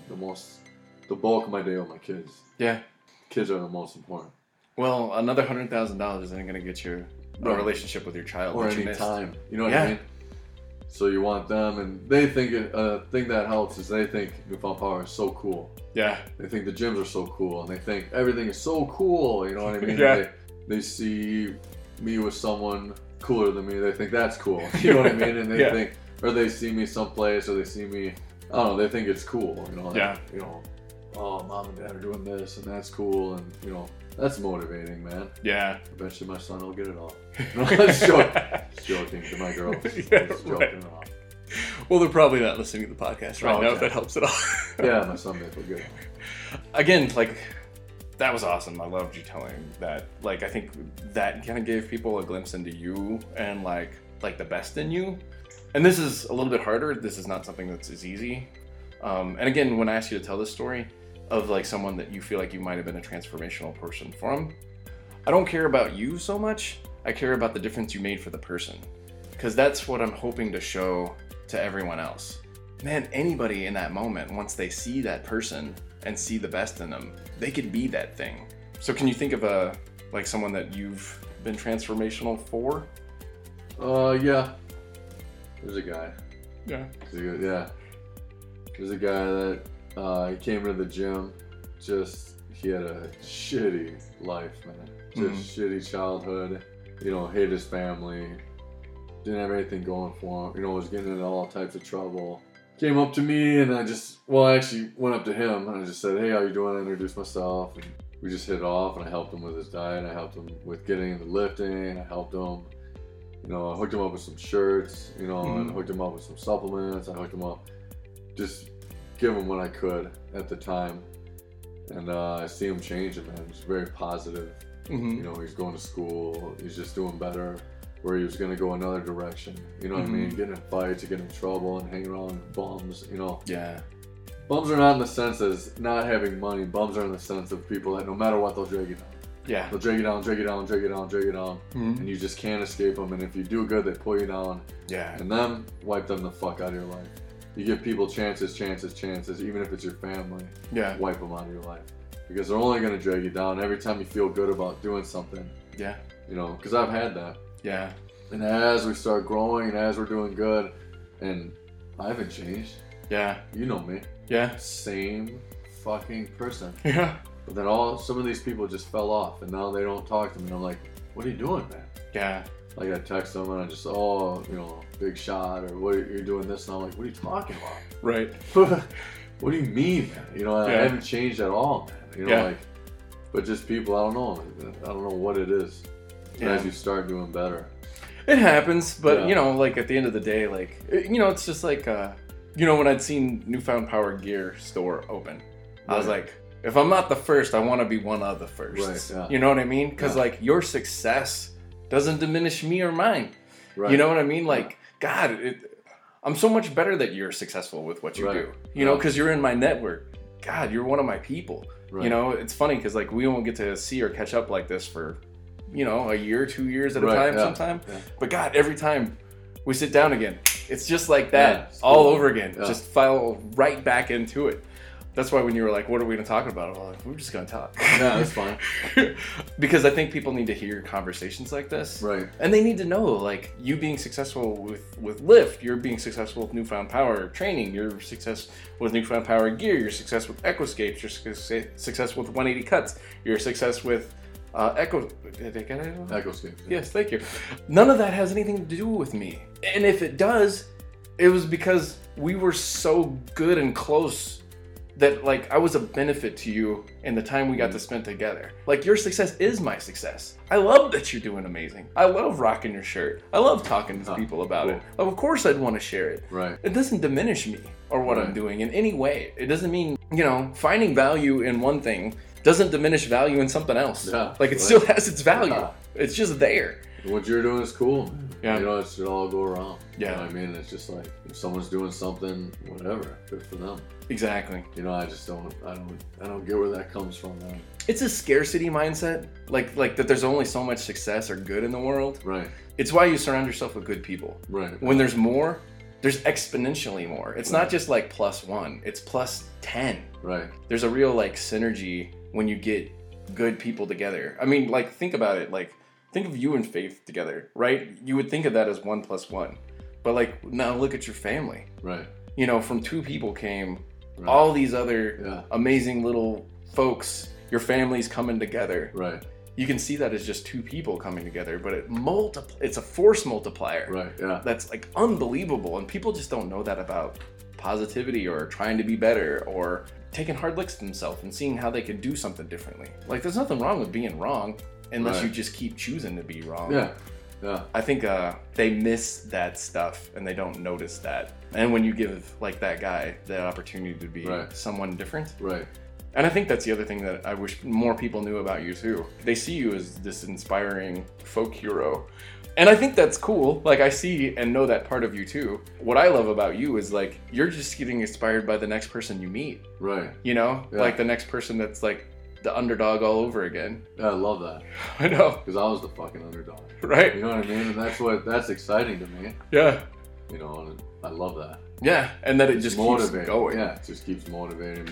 the bulk of my day with my kids. Yeah. Kids are the most important. Well, another $100,000 isn't gonna get you a relationship with your child or any time. You know what I mean? So you want them, and they think a thing that helps is they think Newfound Power is so cool. Yeah. They think the gyms are so cool, and they think everything is so cool. You know what I mean? Yeah. They see me with someone cooler than me. They think that's cool. You know what I mean? And they think, or they see me someplace, or they see me. I don't know. They think it's cool. You know? Yeah. You know, oh, mom and dad are doing this, and that's cool, and you know, that's motivating, man. Yeah. Eventually, my son will get it all. No, I'm joking to my girls. Yeah, right. Well, they're probably not listening to the podcast right now, if that helps at all. Yeah, my son may forget it. Again, like, that was awesome. I loved you telling that. Like, I think that kind of gave people a glimpse into you and, like the best in you. And this is a little bit harder. This is not something that's as easy. And again, when I asked you to tell this story of, like, someone that you feel like you might have been a transformational person for them, I don't care about you so much. I care about the difference you made for the person. Because that's what I'm hoping to show to everyone else. Man, anybody in that moment, once they see that person and see the best in them, they could be that thing. So can you think of someone that you've been transformational for? Yeah. There's a guy. Yeah. There's a guy that he came into the gym. He had a shitty life, man. Shitty childhood. You know, hated his family. Didn't have anything going for him. You know, was getting into all types of trouble. Came up to me and I actually went up to him and I just said, hey, how you doing? I introduced myself and we just hit it off, and I helped him with his diet. I helped him with getting into lifting. I helped him, you know, I hooked him up with some shirts, you know, and I hooked him up with some supplements. I hooked him up, just give him what I could at the time. And I see him changing, man. He's very positive. You know, he's going to school. He's just doing better. Where he was going to go another direction. You know what I mean? Getting in fights, getting in trouble, and hanging around with bums, you know. Yeah. Bums are not in the sense as not having money. Bums are in the sense of people that no matter what, they'll drag you down. Yeah. They'll drag you down, drag you down, drag you down, drag you down. And you just can't escape them. And if you do good, they pull you down. Yeah. And then wipe them the fuck out of your life. You give people chances, even if it's your family. Yeah. Wipe them out of your life. Because they're only going to drag you down every time you feel good about doing something. Yeah. You know, because I've had that. Yeah. And as we start growing and as we're doing good, and I haven't changed. Yeah. You know me. Yeah. Same fucking person. Yeah. But then some of these people just fell off and now they don't talk to me. And I'm like, what are you doing, man? Yeah. Like I text them and I just, big shot, or what are you doing this? And I'm like, what are you talking about? Right. What do you mean, man? You know, I haven't changed at all, man. You know, but just people, I don't know what it is. As you start doing better. It happens, but you know, like at the end of the day, like, you know, it's just like, you know, when I'd seen Newfound Power gear store open, I was like, if I'm not the first, I want to be one of the first. Right, you know what I mean? Because like your success doesn't diminish me or mine. Right. You know what I mean? Like, God, I'm so much better that you're successful with what you do. You know, because you're in my network. God, you're one of my people. Right. You know, it's funny because like we won't get to see or catch up like this for, you know, a year, 2 years at a time sometime. Yeah. But God, every time we sit down again, it's just like that all over again. Yeah. Just file right back into it. That's why when you were like, what are we going to talk about? I'm like, we're just going to talk. Yeah, that's fine. Because I think people need to hear conversations like this. Right. And they need to know, like, you being successful with Lift, you're being successful with Newfound Power training, you're successful with Newfound Power gear, you're successful with Equiscapes, you're successful with 180 cuts, you're successful with Echoscapes. Yes, thank you. None of that has anything to do with me. And if it does, it was because we were so good and close that, like, I was a benefit to you in the time we got to spend together. Like, your success is my success. I love that you're doing amazing. I love rocking your shirt. I love talking to people about it. Of course I'd want to share it. Right. It doesn't diminish me or what I'm doing in any way. It doesn't mean, finding value in one thing doesn't diminish value in something else. Yeah. Like, it still has its value. Yeah. It's just there. What you're doing is cool. Yeah. It should all go around. Yeah. You know what I mean? It's just like, if someone's doing something, whatever, good for them. Exactly. I just don't get where that comes from, man. It's a scarcity mindset. Like that there's only so much success or good in the world. Right. It's why you surround yourself with good people. Right. When there's more, there's exponentially more. It's not just like +1, it's +10. Right. There's a real like synergy when you get good people together. I mean, like, think about it. Like, think of you and Faith together, right? You would think of that as 1 + 1. But like, now look at your family. Right. From 2 people came all these other amazing little folks. Your family's coming together. Right. You can see that as just 2 people coming together, but it's a force multiplier. Right. Yeah. That's like unbelievable, and people just don't know that about positivity or trying to be better or taking hard looks at themselves and seeing how they could do something differently. Like, there's nothing wrong with being wrong unless you just keep choosing to be wrong. Yeah. Yeah. I think they miss that stuff and they don't notice that. And when you give like that guy the opportunity to be someone different. Right. And I think that's the other thing that I wish more people knew about you too. They see you as this inspiring folk hero. And I think that's cool. Like, I see and know that part of you too. What I love about you is like, you're just getting inspired by the next person you meet. Right. Like the next person that's like the underdog all over again. Yeah, I love that. I know. Because I was the fucking underdog. Right. You know what I mean? And that's exciting to me. Yeah. And I love that. Yeah, and that it just keeps going. Yeah, it just keeps motivating.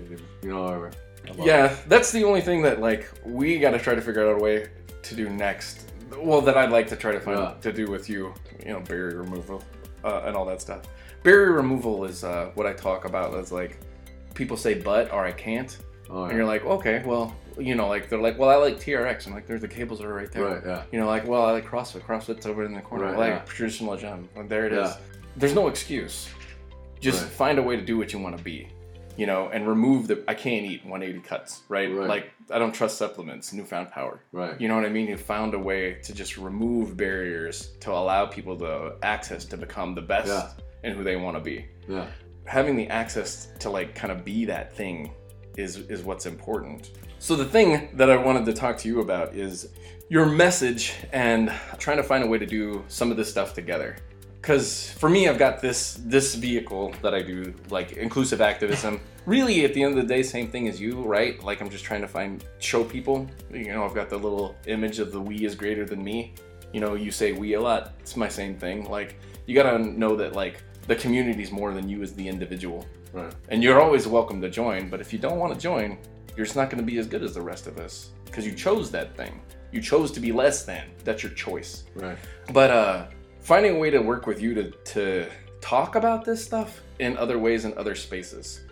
That's the only thing that, like, we got to try to figure out a way to do next. Well, that I'd like to try to find to do with you, barrier removal and all that stuff. Barrier removal is what I talk about as, like, people say but or I can't. Oh, yeah. And you're like, okay, well, like, they're like, well, I like TRX. I'm like, there's the cables are right there. Right, yeah. Like, well, I like CrossFit. CrossFit's over in the corner. Right, I like traditional gym. Well, there it is. There's no excuse. Just find a way to do what you want to be, and remove I can't eat 180 cuts, right? Like, I don't trust supplements, newfound power. Right. You know what I mean? You found a way to just remove barriers to allow people the access to become the best in who they want to be. Yeah. Having the access to, like, kind of be that thing is what's important. So the thing that I wanted to talk to you about is your message and trying to find a way to do some of this stuff together. Because for me, I've got this vehicle that I do, like, inclusive activism. Really, at the end of the day, same thing as you, right? Like, I'm just trying to show people. I've got the little image of the we is greater than me. You say we a lot. It's my same thing. Like, you gotta know that, like, the community's more than you as the individual. Right. And you're always welcome to join, but if you don't want to join, you're just not going to be as good as the rest of us because you chose that thing. You chose to be less than. That's your choice. Right. But finding a way to work with you to talk about this stuff in other ways in other spaces.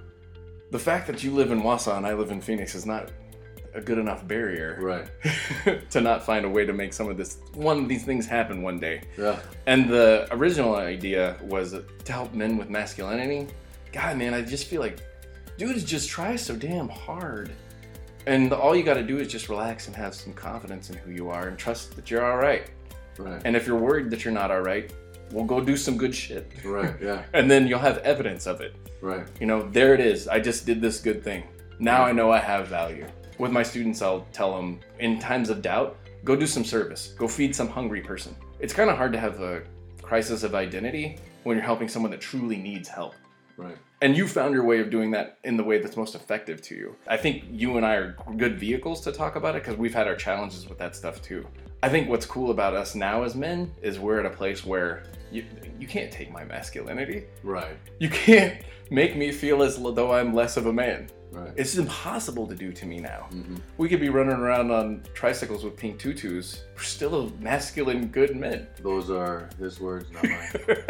The fact that you live in Wausau and I live in Phoenix is not a good enough barrier. Right. to not find a way to make some of these things happen one day. Yeah. And the original idea was to help men with masculinity. God, man, I just feel like dudes just try so damn hard. And all you got to do is just relax and have some confidence in who you are and trust that you're all right. Right. And if you're worried that you're not all right, well, go do some good shit. Right, yeah. And then you'll have evidence of it. Right. There it is. I just did this good thing. Now I know I have value. With my students, I'll tell them, in times of doubt, go do some service. Go feed some hungry person. It's kind of hard to have a crisis of identity when you're helping someone that truly needs help. Right. And you found your way of doing that in the way that's most effective to you. I think you and I are good vehicles to talk about it because we've had our challenges with that stuff too. I think what's cool about us now as men is we're at a place where you can't take my masculinity. Right. You can't make me feel as though I'm less of a man. Right. It's impossible to do to me now. Mm-hmm. We could be running around on tricycles with pink tutus. We're still masculine, good men. Those are his words, not mine.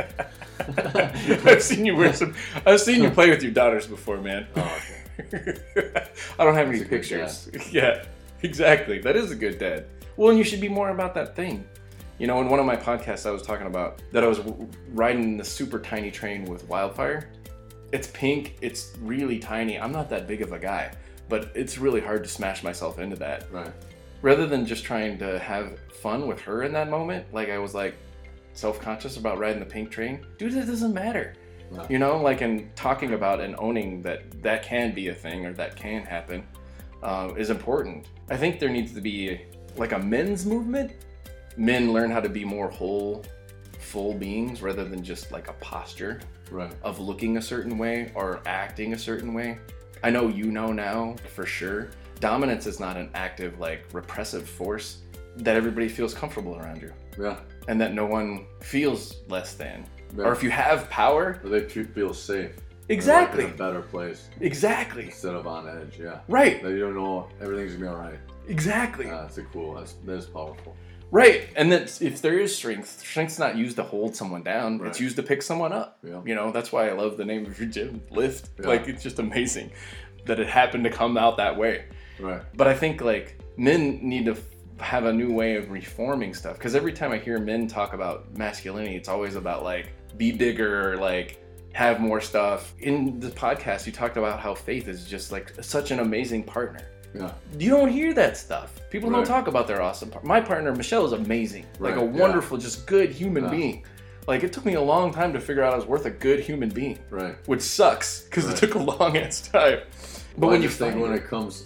I've seen you play with your daughters before, man. Oh, okay. I don't have any pictures. Yeah. Exactly. That is a good dad. Well, and you should be more about that thing. You know, in one of my podcasts, I was talking about that I was riding the super tiny train with Wildfire. It's pink. It's really tiny. I'm not that big of a guy, but it's really hard to smash myself into that. Right. Rather than just trying to have fun with her in that moment, like I was like self-conscious about riding the pink train. Dude, it doesn't matter. Right. You know, like, and talking about and owning that can be a thing or that can happen is important. I think there needs to be like a men's movement. Men learn how to be more whole, full beings rather than just like a posture of looking a certain way or acting a certain way. I know you know now for sure. Dominance is not an active, like, repressive force that everybody feels comfortable around you. Yeah. And that no one feels less than. Yeah. Or if you have power... They feel safe. Exactly. Like in a better place. Exactly. Instead of on edge, yeah. Right. That you don't know everything's going to be all right. Exactly. That's cool. That is powerful. Right. And that if there is strength's not used to hold someone down. Right. It's used to pick someone up. Yeah. You know, that's why I love the name of your gym, Lift. Yeah. Like, it's just amazing that it happened to come out that way. Right. But I think, like, men need to have a new way of reforming stuff. Because every time I hear men talk about masculinity, it's always about, like, be bigger, like, have more stuff. In the podcast, you talked about how Faith is just, like, such an amazing partner. Yeah. You don't hear that stuff. People don't talk about their awesome my partner, Michelle, is amazing. Like a wonderful, just good human being. Like, it took me a long time to figure out I was worth a good human being. Right. Which sucks, because it took a long ass time. But when you think when it comes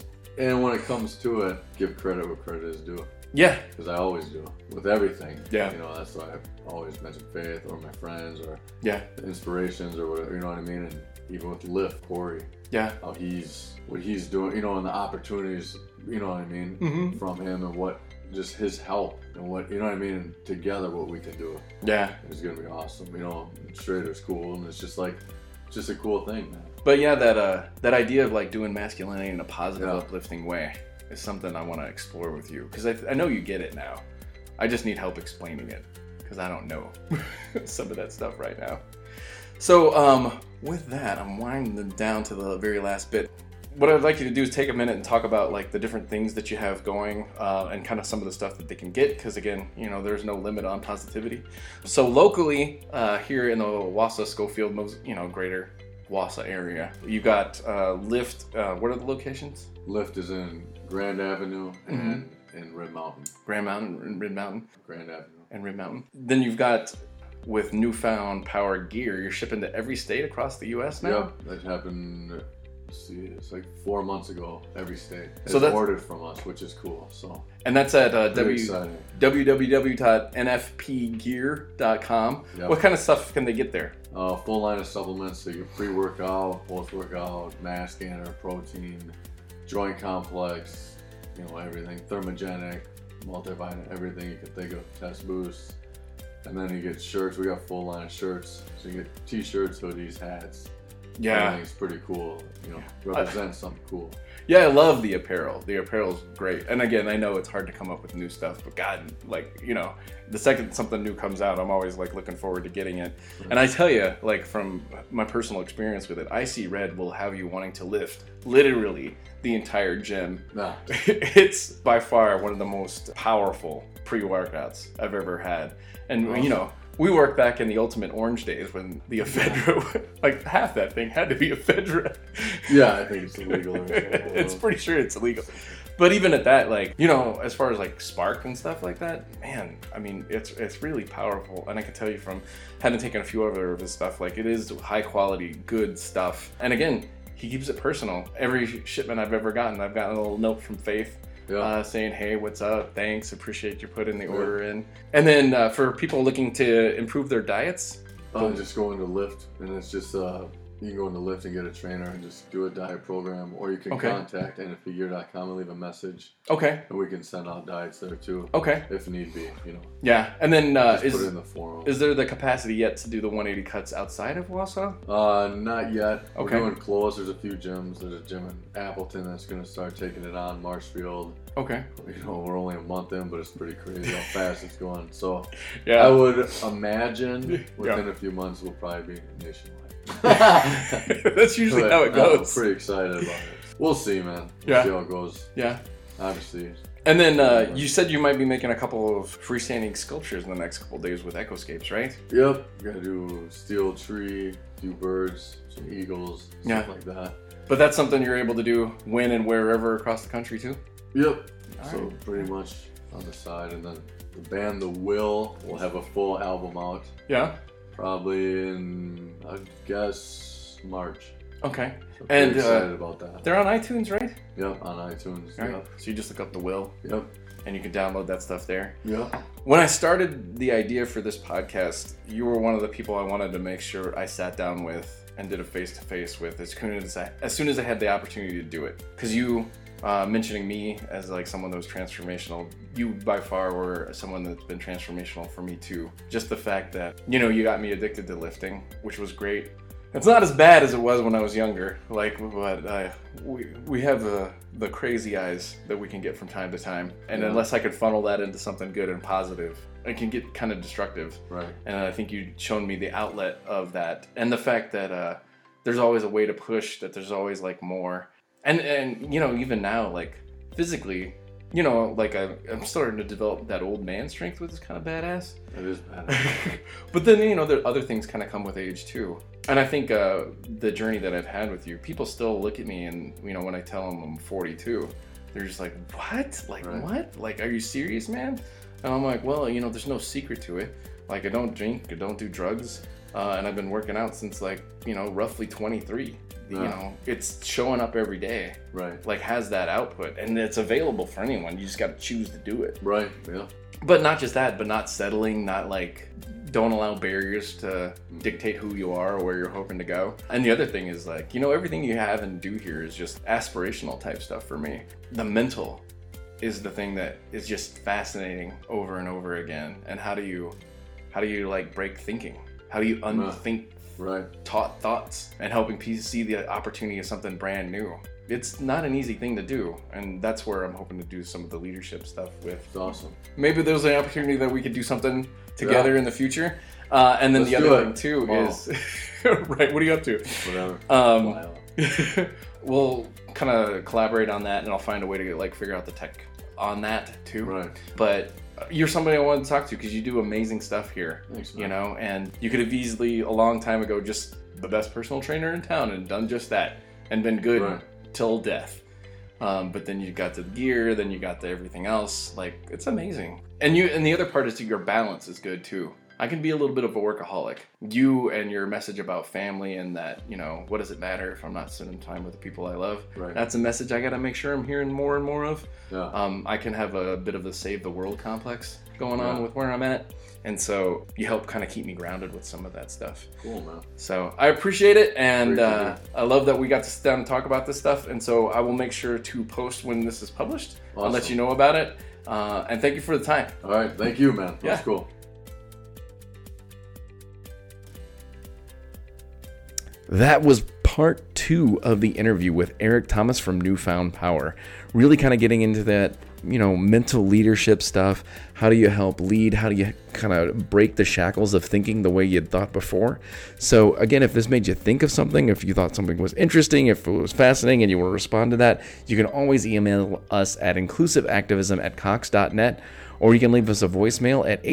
to it, give credit where credit is due. Yeah. Because I always do. With everything. Yeah. You know, that's why I always mention Faith or my friends or inspirations or whatever, you know what I mean? And even with Lift, Corey. Yeah. How what he's doing, you know, and the opportunities, you know what I mean, from him and what, just his help and what, you know what I mean, and together what we can do. Yeah. It's going to be awesome. You know, Schrader's cool and it's just like, just a cool thing, man. But yeah, that idea of like doing masculinity in a positive, uplifting way is something I want to explore with you. Because I know you get it now. I just need help explaining it. Because I don't know some of that stuff right now. So with that, I'm winding down to the very last bit. What I'd like you to do is take a minute and talk about like the different things that you have going and kind of some of the stuff that they can get. Because again, you know, there's no limit on positivity. So locally here in the Wausau, Schofield, greater Wausau area, you got Lift. What are the locations? Lift is in Grand Avenue and in Red Mountain. Grand Avenue. And Red Mountain. Then you've got, with Newfound Power Gear, you're shipping to every state across the U.S. now? Yep, that happened, it's like 4 months ago, every state. So that's ordered from us, which is cool. So. And that's at www.nfpgear.com. Yep. What kind of stuff can they get there? Full line of supplements, so you get pre-workout, post-workout, mass scanner, protein, joint complex, you know, everything, thermogenic, multivitamin, everything you can think of, test boost. And then you get shirts. We got full line of shirts. So you get t-shirts, hoodies, hats. Yeah. Everything's pretty cool. You know, represents something cool. Yeah, I love the apparel. The apparel's great. And again, I know it's hard to come up with new stuff, but God, like, you know, the second something new comes out, I'm always like looking forward to getting it. Mm-hmm. And I tell you, like, from my personal experience with it, Icy Red will have you wanting to lift literally the entire gym. Nah. It's by far one of the most powerful pre-workouts I've ever had. And, awesome. You know, we worked back in the Ultimate Orange days when the ephedra, like half that thing had to be ephedra. Yeah, I think it's illegal. It's pretty sure it's illegal. But even at that, like, you know, as far as like Spark and stuff like that, man, I mean, it's really powerful. And I can tell you from having taken a few other of his stuff, like, it is high quality, good stuff. And again, he keeps it personal. Every shipment I've ever gotten, I've gotten a little note from Faith. Yeah. Saying, hey, what's up? Thanks. Appreciate you putting the order in. And then for people looking to improve their diets? Just going to Lift. And it's just, you can go into Lift and get a trainer and just do a diet program. Or you can contact nfpgear.com and leave a message. Okay. And we can send out diets there too. Okay. If need be, you know. Yeah. And then put it in the forum. Is there the capacity yet to do the 180 cuts outside of Wausau? Not yet. Okay. We're doing close. There's a few gyms. There's a gym in Appleton that's going to start taking it on, Marshfield. Okay. You know, we're only a month in, but it's pretty crazy how fast it's going. So yeah. I would imagine within a few months we'll probably be nationwide. That's usually how it goes. I'm pretty excited about it. We'll see, man. We'll see how it goes. Yeah. obviously. And then you said you might be making a couple of freestanding sculptures in the next couple of days with Echoscapes, right? Yep. We're gonna do steel tree, a few birds, some eagles, stuff like that. But that's something you're able to do when and wherever across the country too? Yep. All so right. pretty much on the side, and then the band The Will will have a full album out. Yeah. Probably in, I guess, March. Okay. So and excited about that. They're on iTunes, right? Yep, on iTunes. Right. Yep. So you just look up The Will. Yep. And you can download that stuff there. Yep. When I started the idea for this podcast, you were one of the people I wanted to make sure I sat down with and did a face-to-face with as soon as I had the opportunity to do it. Because you mentioning me as like someone that was transformational, you by far were someone that's been transformational for me too. Just the fact that, you know, you got me addicted to lifting, which was great. It's not as bad as it was when I was younger, like, but we have the crazy eyes that we can get from time to time, and unless I could funnel that into something good and positive, it can get kind of destructive. Right. And I think you've shown me the outlet of that, and the fact that there's always a way to push, that there's always like more, and you know, even now, like physically, you know, like I'm starting to develop that old man strength, which is kind of badass. It is badass. But then, you know, there other things kind of come with age too. And I think the journey that I've had with you, people still look at me and, you know, when I tell them I'm 42, they're just like, what? Like, right. What? Like, are you serious, man? And I'm like, well, you know, there's no secret to it. Like, I don't drink, I don't do drugs. And I've been working out since like, you know, roughly 23. You know, it's showing up every day. Right. Like, has that output. And it's available for anyone. You just got to choose to do it. Right, yeah. But not just that, but not settling, not like, don't allow barriers to dictate who you are or where you're hoping to go. And the other thing is like, you know, everything you have and do here is just aspirational type stuff for me. The mental is the thing that is just fascinating over and over again. And how do you like break thinking? How do you unthink taught thoughts and helping people see the opportunity of something brand new? It's not an easy thing to do, and that's where I'm hoping to do some of the leadership stuff with. It's awesome. Maybe there's an opportunity that we could do something together in the future. And then the other thing too is, right, what are you up to? Whatever. We'll kind of collaborate on that, and I'll find a way to like figure out the tech on that too. Right. But you're somebody I wanted to talk to because you do amazing stuff here. Thanks, man. You know, and you could have easily a long time ago just the best personal trainer in town and done just that and been good till death. But then you got to the gear, then you got to everything else. Like, it's amazing. And the other part is your balance is good too. I can be a little bit of a workaholic. You and your message about family and that, you know, what does it matter if I'm not spending time with the people I love? Right. That's a message I got to make sure I'm hearing more and more of. Yeah. I can have a bit of the save the world complex going on with where I'm at. And so you help kind of keep me grounded with some of that stuff. Cool, man. So I appreciate it. And I love that we got to sit down and talk about this stuff. And so I will make sure to post when this is published. Awesome. I'll let you know about it. And thank you for the time. All right. Thank you, man. That's cool. That was part 2 of the interview with Eric Thomas from Newfound Power. Really kind of getting into that, you know, mental leadership stuff. How do you help lead? How do you kind of break the shackles of thinking the way you'd thought before? So again, if this made you think of something, if you thought something was interesting, if it was fascinating and you want to respond to that, you can always email us at inclusiveactivism@cox.net, or you can leave us a voicemail at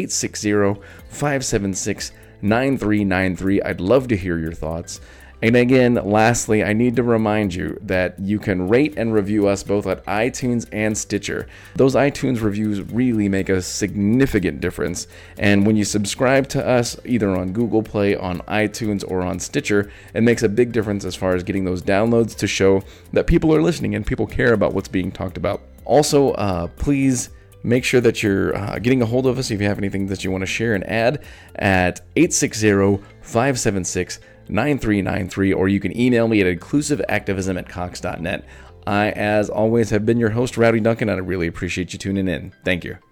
860-576-9393. I'd love to hear your thoughts. And again, lastly, I need to remind you that you can rate and review us both at iTunes and Stitcher. Those iTunes reviews really make a significant difference. And when you subscribe to us, either on Google Play, on iTunes, or on Stitcher, it makes a big difference as far as getting those downloads to show that people are listening and people care about what's being talked about. Also, please make sure that you're getting a hold of us if you have anything that you want to share and add at 860-576-9393, or you can email me at inclusiveactivism@cox.net. I, as always, have been your host, Rowdy Duncan, and I really appreciate you tuning in. Thank you.